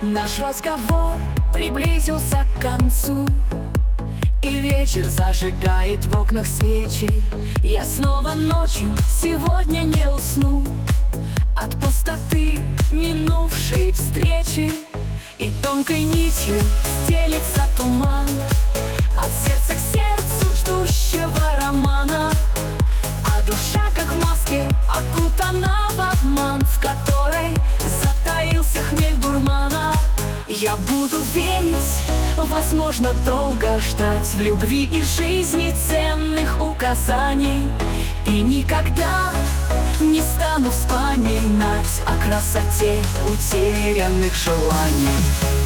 Наш разговор приблизился к концу, и вечер зажигает в окнах свечи. Я снова ночью сегодня не усну от пустоты минувшей встречи. И тонкой нитью стелится туман от сердца к сердцу ждущего романа. А душа, как в маске, окутана в обман, в которой затаился хмель дурмана. Я буду верить, возможно, долго ждать в любви и жизни ценных указаний. И никогда не стану вспоминать о красоте утерянных желаний.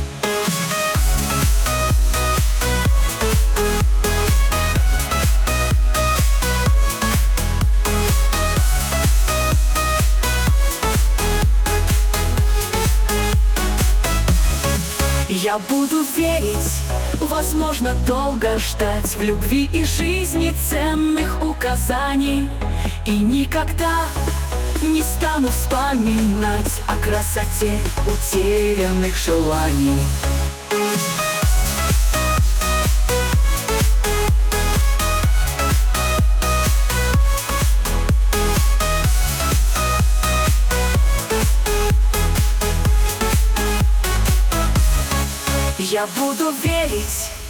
Я буду верить, возможно, долго ждать в любви и жизни ценных указаний. И никогда не стану вспоминать о красоте утерянных желаний. Я буду верить,